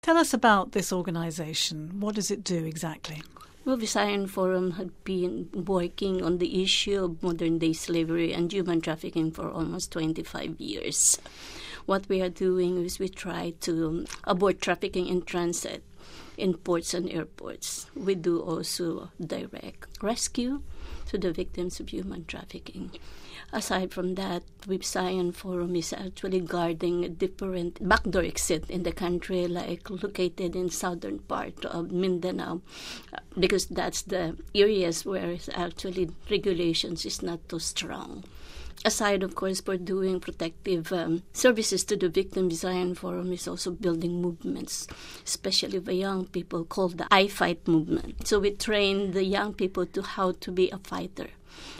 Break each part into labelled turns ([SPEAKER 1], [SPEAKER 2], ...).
[SPEAKER 1] Tell us about this organisation. What does it do exactly?
[SPEAKER 2] Well, Visayan Forum had been working on the issue of modern-day slavery and human trafficking for almost 25 years. What we are doing is we try to abort trafficking in transit in ports and airports. We do also direct rescue to the victims of human trafficking. Aside from that, Visayan Forum is actually guarding a different backdoor exit in the country, like located in southern part of Mindanao, because that's the areas where actually regulations is not too strong. Aside, of course, for doing protective services to the victim, Visayan Forum is also building movements, especially the young people, called the I Fight movement. So we train the young people to how to be a fighter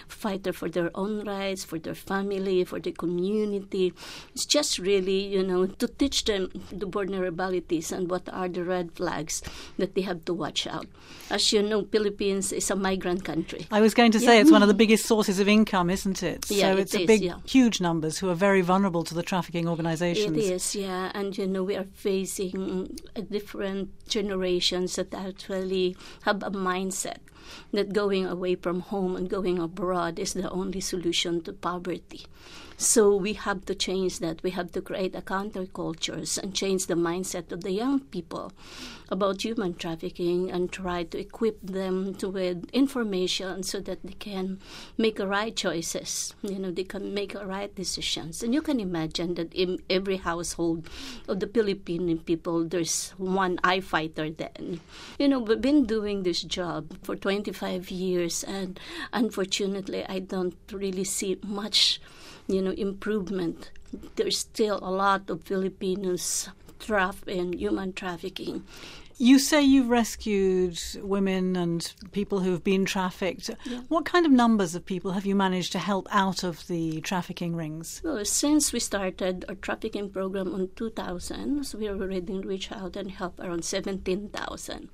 [SPEAKER 2] for their own rights, for their family, for the community. It's just really, to teach them the vulnerabilities and what are the red flags that they have to watch out. As you know, Philippines is a migrant country.
[SPEAKER 1] I was going to say it's one of the biggest sources of income, isn't it?
[SPEAKER 2] Yeah,
[SPEAKER 1] so it's huge numbers who are very vulnerable to the trafficking organizations.
[SPEAKER 2] It is, yeah. And, we are facing different generations that actually have a mindset that going away from home and going abroad is the only solution to poverty. So we have to change that. We have to create a countercultures and change the mindset of the young people about human trafficking and try to equip them with information so that they can make right choices. They can make right decisions. And you can imagine that in every household of the Filipino people, there's one I fighter then. We've been doing this job for 25 years, and unfortunately, I don't really see much improvement. There's still a lot of Filipinos trapped in human trafficking.
[SPEAKER 1] You say you've rescued women and people who've been trafficked.
[SPEAKER 2] Yeah.
[SPEAKER 1] What kind of numbers of people have you managed to help out of the trafficking rings?
[SPEAKER 2] Well, since we started our trafficking program in 2000, so we already reached out and helped around 17,000.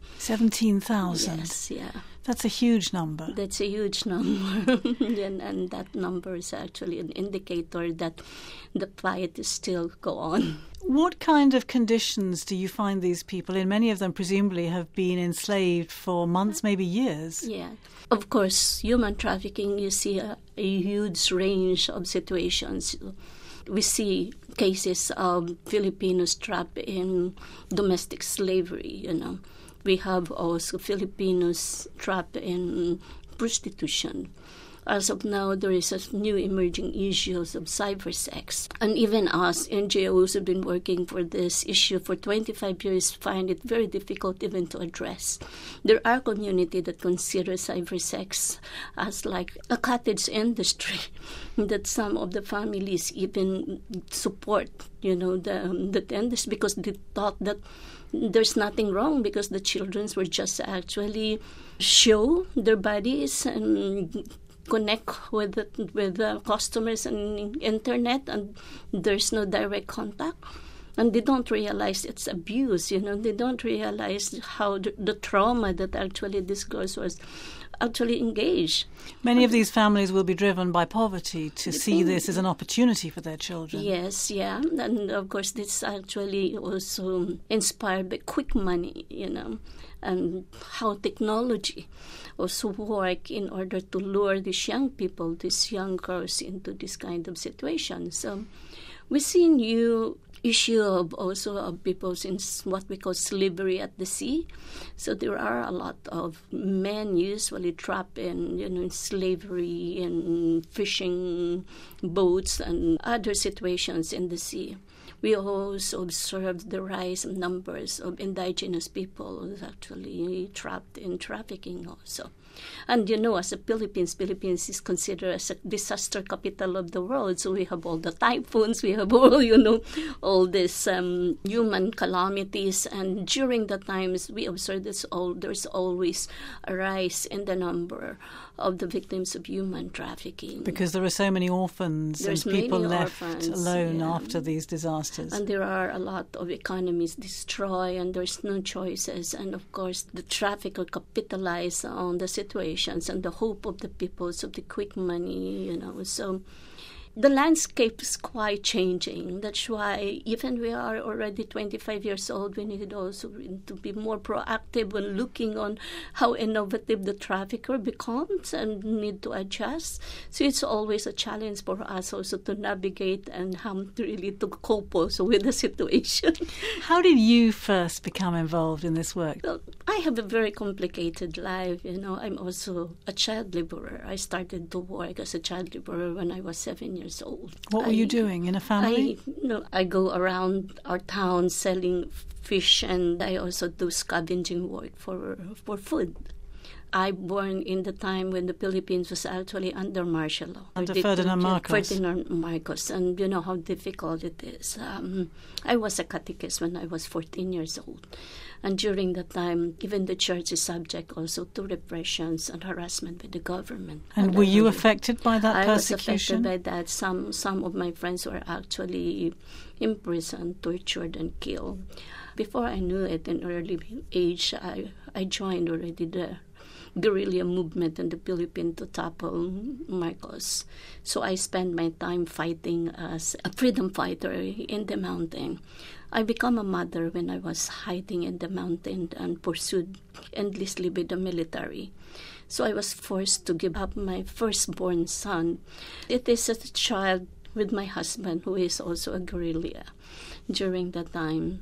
[SPEAKER 1] 17,000?
[SPEAKER 2] Yes, yeah.
[SPEAKER 1] That's a huge number.
[SPEAKER 2] That's a huge number. and that number is actually an indicator that the fight is still go on.
[SPEAKER 1] What kind of conditions do you find these people in? Many of them presumably have been enslaved for months, maybe years.
[SPEAKER 2] Yeah. Of course, human trafficking, you see a huge range of situations. We see cases of Filipinos trapped in domestic slavery, We have also Filipinos trapped in prostitution. As of now, there is a new emerging issues of cybersex. And even us, NGOs, have been working for this issue for 25 years, find it very difficult even to address. There are community that consider cybersex as like a cottage industry, that some of the families even support, the industry, because they thought that there's nothing wrong because the children were just actually show their bodies and connect with the customers and internet, and there's no direct contact. And they don't realize it's abuse, They don't realize how the trauma that actually this girl was actually engaged.
[SPEAKER 1] Many of these families will be driven by poverty to see this as an opportunity for their children.
[SPEAKER 2] Yes, yeah. And of course, this actually also inspired by quick money, and how technology also work in order to lure these young people, these young girls into this kind of situation. So we see new issue of also of people in what we call slavery at the sea. So there are a lot of men usually trapped in slavery in fishing boats and other situations in the sea. We also observed the rise of numbers of indigenous people who are actually trapped in trafficking also. And as a Philippines is considered as a disaster capital of the world. So we have all the typhoons, we have all, all these human calamities. And during the times, we observe there's always a rise in the number of the victims of human trafficking.
[SPEAKER 1] Because there are so many orphans
[SPEAKER 2] There's
[SPEAKER 1] and people
[SPEAKER 2] many
[SPEAKER 1] left
[SPEAKER 2] orphans,
[SPEAKER 1] alone
[SPEAKER 2] yeah.
[SPEAKER 1] after these disasters.
[SPEAKER 2] And there are a lot of economies destroyed and there's no choices. And of course, the trafficker capitalize on the situations and the hope of the people, so the quick money, So the landscape is quite changing. That's why even we are already 25 years old, we need also to be more proactive when looking on how innovative the trafficker becomes and need to adjust. So it's always a challenge for us also to navigate and how to really to cope also with the situation.
[SPEAKER 1] How did you first become involved in this work?
[SPEAKER 2] Well, I have a very complicated life. I'm also a child laborer. I started to work as a child laborer when I was 7 years old.
[SPEAKER 1] What were you doing in a family?
[SPEAKER 2] I go around our town selling fish, and I also do scavenging work for food. I born in the time when the Philippines was actually under martial law.
[SPEAKER 1] Under Ferdinand Marcos.
[SPEAKER 2] Ferdinand Marcos, and you know how difficult it is. I was a catechist when I was 14 years old. And during that time, even the church is subject also to repressions and harassment by the government.
[SPEAKER 1] And were you affected by that persecution?
[SPEAKER 2] I was affected by that. Some of my friends were actually imprisoned, tortured, and killed. Before I knew it, in early age, I joined already the guerrilla movement in the Philippines to topple Marcos. So I spent my time fighting as a freedom fighter in the mountain. I became a mother when I was hiding in the mountain and pursued endlessly by the military. So I was forced to give up my firstborn son. It is a child with my husband who is also a guerrilla during that time.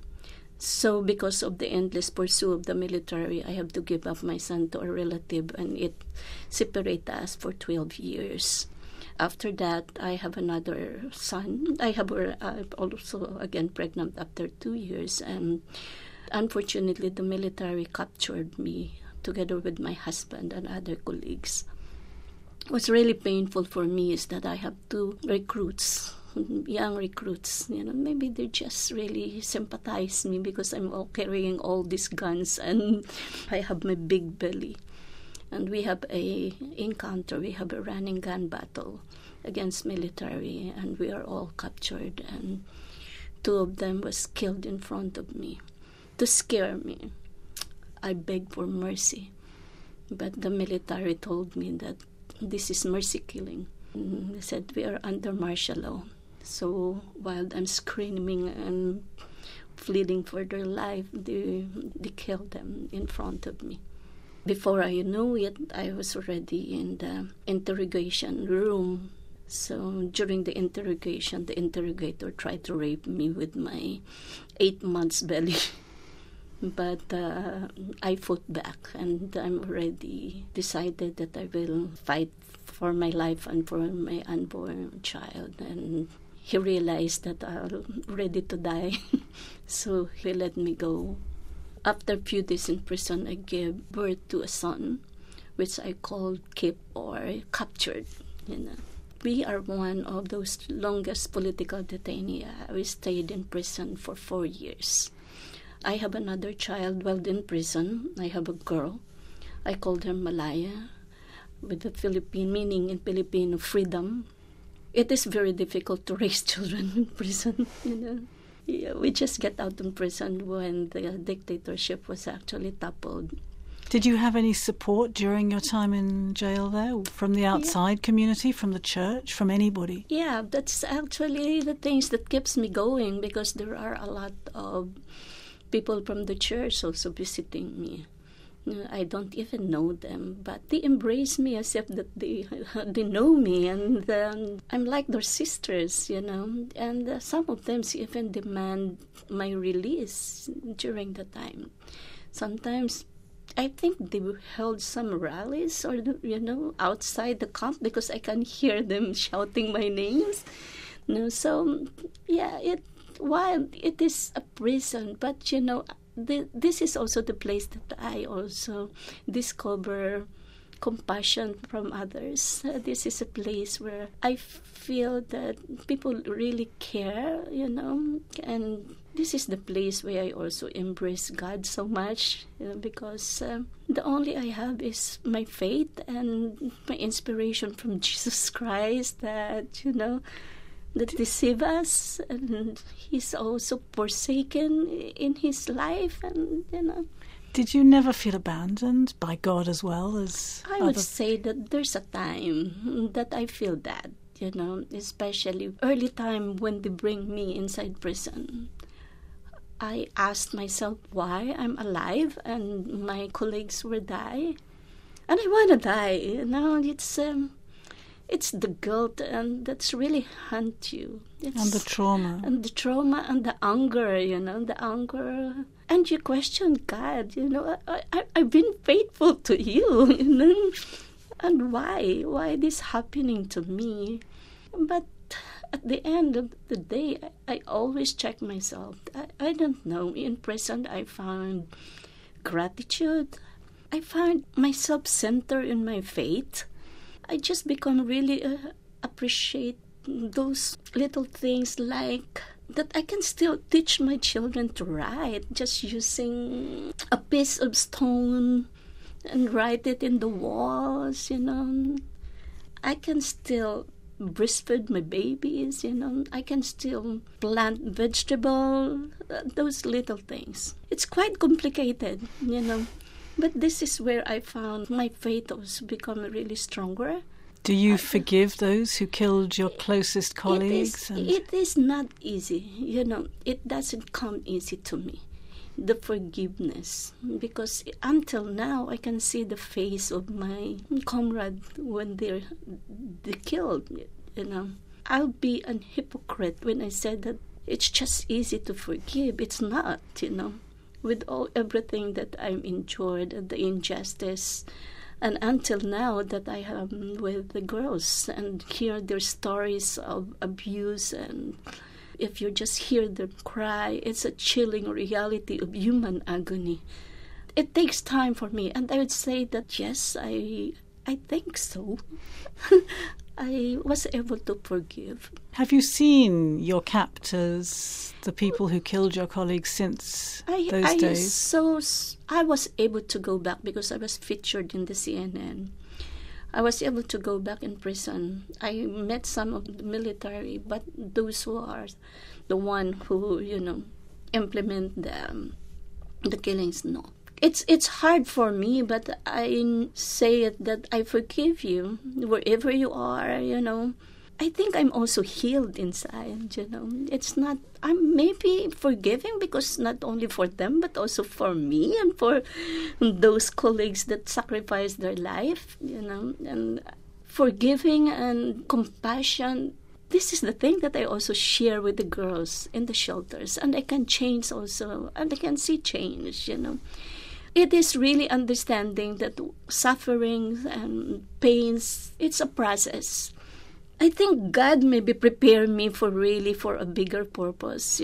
[SPEAKER 2] So because of the endless pursuit of the military, I have to give up my son to a relative, and it separated us for 12 years. After that, I have another son. I'm also again pregnant after 2 years, and unfortunately, the military captured me together with my husband and other colleagues. What's really painful for me is that I have two recruits, young recruits. Maybe they just really sympathize me because I'm all carrying all these guns and I have my big belly. And we have a running gun battle against military, and we are all captured, and two of them was killed in front of me. To scare me, I begged for mercy, but the military told me that this is mercy killing. They said we are under martial law. So while I'm screaming and pleading for their life, they killed them in front of me. Before I knew it, I was already in the interrogation room. So during the interrogation, the interrogator tried to rape me with my 8 months belly. But I fought back, and I'm already decided that I will fight for my life and for my unborn child. And he realized that I'm ready to die, so he let me go. After a few days in prison, I gave birth to a son, which I called Kip or captured. We are one of those longest political detainees. We stayed in prison for 4 years. I have another child while in prison. I have a girl. I called her Malaya, with the Philippine meaning in Filipino freedom. It is very difficult to raise children in prison. Yeah, we just get out of prison when the dictatorship was actually toppled.
[SPEAKER 1] Did you have any support during your time in jail there, from the outside community, from the church, from anybody?
[SPEAKER 2] Yeah, that's actually the things that keeps me going, because there are a lot of people from the church also visiting me. I don't even know them, but they embrace me as if that they know me, and I'm like their sisters, and some of them even demand my release during the time. Sometimes I think they held some rallies or outside the camp, because I can hear them shouting my names. So yeah, while it is a prison, but this is also the place that I also discover compassion from others. This is a place where I feel that people really care, and this is the place where I also embrace God so much, because the only I have is my faith and my inspiration from Jesus Christ that deceive us, and he's also forsaken in his life, and
[SPEAKER 1] Did you never feel abandoned by God as well as
[SPEAKER 2] I would say that there's a time that I feel that, especially early time when they bring me inside prison. I asked myself why I'm alive and my colleagues will die. And I want to die, it's the guilt and that's really haunt you.
[SPEAKER 1] And the trauma.
[SPEAKER 2] And the trauma and the anger, the anger. And you question God, I've been faithful to you, And why this happening to me? But at the end of the day, I always check myself. I don't know. In prison, I found gratitude. I found myself centered in my faith. I just become really appreciate those little things like that I can still teach my children to write just using a piece of stone and write it in the walls, I can still breastfeed my babies, I can still plant vegetable, those little things. It's quite complicated, But this is where I found my faith has become really stronger.
[SPEAKER 1] Do you forgive those who killed your closest colleagues?
[SPEAKER 2] It is not easy, It doesn't come easy to me, the forgiveness. Because until now, I can see the face of my comrade when they killed, I'll be an hypocrite when I said that it's just easy to forgive. It's not, With everything that I'm endured and the injustice, and until now that I have with the girls and hear their stories of abuse, and if you just hear them cry, it's a chilling reality of human agony. It takes time for me, and I would say that yes, I think so. I was able to forgive.
[SPEAKER 1] Have you seen your captors, the people who killed your colleagues, since those days?
[SPEAKER 2] So I was able to go back because I was featured in the CNN. I was able to go back in prison. I met some of the military, but those who are the one who, implement the killings, no. It's hard for me, but I say it that I forgive you wherever you are, I think I'm also healed inside, It's not, I'm maybe forgiving because not only for them, but also for me and for those colleagues that sacrificed their life, and forgiving and compassion. This is the thing that I also share with the girls in the shelters, and I can change also, and I can see change, It is really understanding that suffering and pains, it's a process. I think God maybe prepared me for a bigger purpose,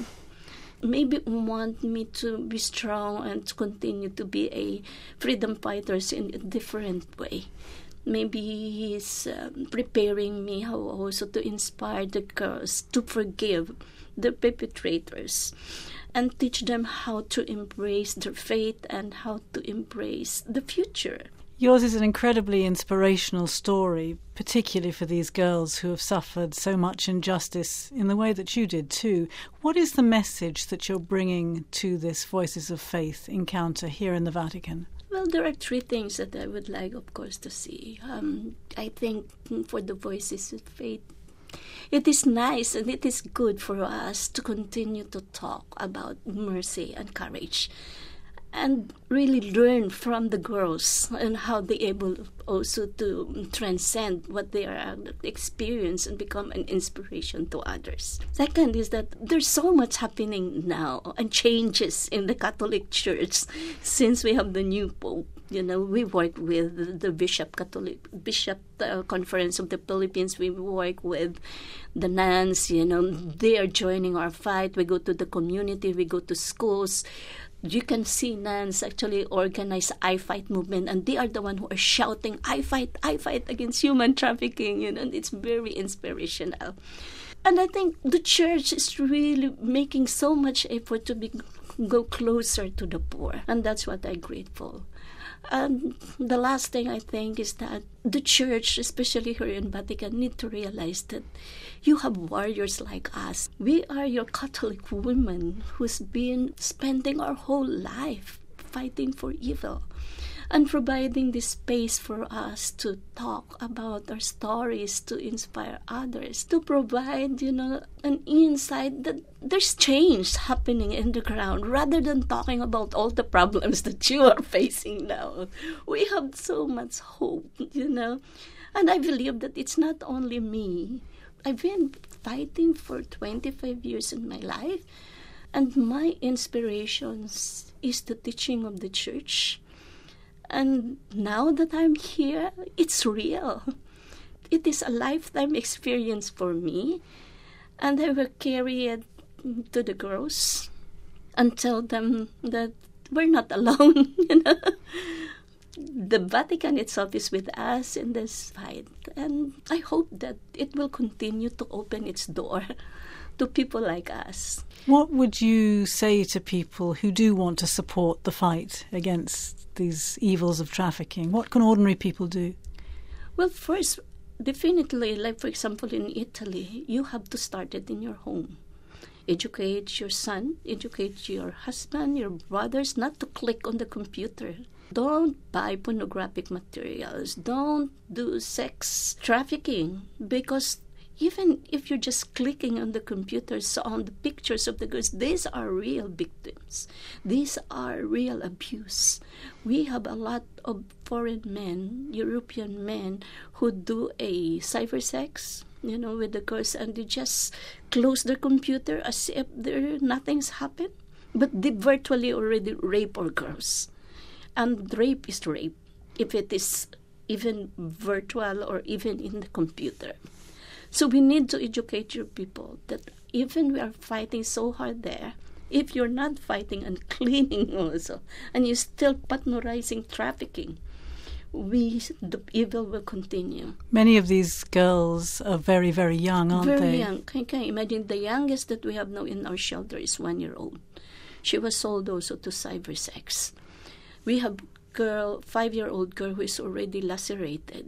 [SPEAKER 2] Maybe want me to be strong and to continue to be a freedom fighter in a different way. Maybe He's preparing me how also to inspire the girls to forgive the perpetrators and teach them how to embrace their faith and how to embrace the future.
[SPEAKER 1] Yours is an incredibly inspirational story, particularly for these girls who have suffered so much injustice in the way that you did too. What is the message that you're bringing to this Voices of Faith encounter here in the Vatican?
[SPEAKER 2] Well, there are three things that I would like, of course, to see. I think for the Voices of Faith, it is nice and it is good for us to continue to talk about mercy and courage and really learn from the girls and how they're able also to transcend what they are experience and become an inspiration to others. Second is that there's so much happening now and changes in the Catholic Church since we have the new Pope. We work with the Bishop Conference of the Philippines. We work with the nuns, they are joining our fight. We go to the community, we go to schools. You can see nuns actually organize I Fight movement, and they are the one who are shouting, I fight against human trafficking, and it's very inspirational. And I think the church is really making so much effort to go closer to the poor, and that's what I'm grateful. And the last thing I think is that the church, especially here in Vatican, need to realize that you have warriors like us. We are your Catholic women who's been spending our whole life fighting for evil. and providing this space for us to talk about our stories, to inspire others, to provide, an insight that there's change happening in the ground, rather than talking about all the problems that you are facing now. We have so much hope, and I believe that it's not only me. I've been fighting for 25 years in my life, and my inspirations is the teaching of the church. And now that I'm here, it's real. It is a lifetime experience for me, and I will carry it to the girls and tell them that we're not alone. The Vatican itself is with us in this fight, and I hope that it will continue to open its door to people like us.
[SPEAKER 1] What would you say to people who do want to support the fight against these evils of trafficking? What can ordinary people do?
[SPEAKER 2] Well, first, definitely, like for example in Italy, you have to start it in your home. Educate your son, educate your husband, your brothers not to click on the computer. Don't buy pornographic materials. Don't do sex trafficking, because even if you're just clicking on the computers, on the pictures of the girls, these are real victims. These are real abuse. We have a lot of foreign men, European men, who do a cyber sex, with the girls, and they just close their computer as if nothing's happened. But they virtually already rape our girls. And rape is rape, if it is even virtual or even in the computer. So we need to educate your people that even we are fighting so hard there, if you're not fighting and cleaning also, and you're still patronizing trafficking, the evil will continue.
[SPEAKER 1] Many of these girls are very, very young, aren't they?
[SPEAKER 2] Very young. Can you imagine? The youngest that we have now in our shelter is 1-year-old. She was sold also to cyber sex. We have 5-year-old girl who is already lacerated,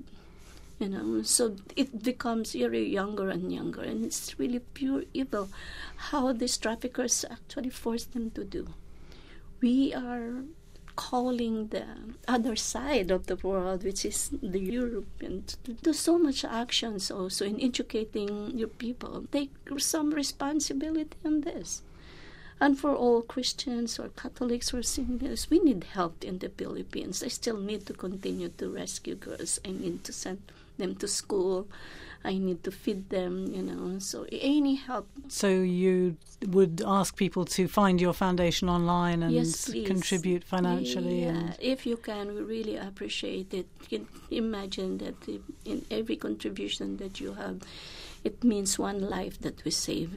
[SPEAKER 2] so it becomes younger and younger, and it's really pure evil how these traffickers actually force them to do. We are calling the other side of the world, which is the Europeans, to do so much actions also in educating your people. Take some responsibility on this. And for all Christians or Catholics or singers, we need help in the Philippines. I still need to continue to rescue girls. I need to send them to school. I need to feed them, so any help.
[SPEAKER 1] So you would ask people to find your foundation online and
[SPEAKER 2] yes,
[SPEAKER 1] contribute financially?
[SPEAKER 2] Yeah, if you can, we really appreciate it. You can imagine that in every contribution that you have, it means one life that we save.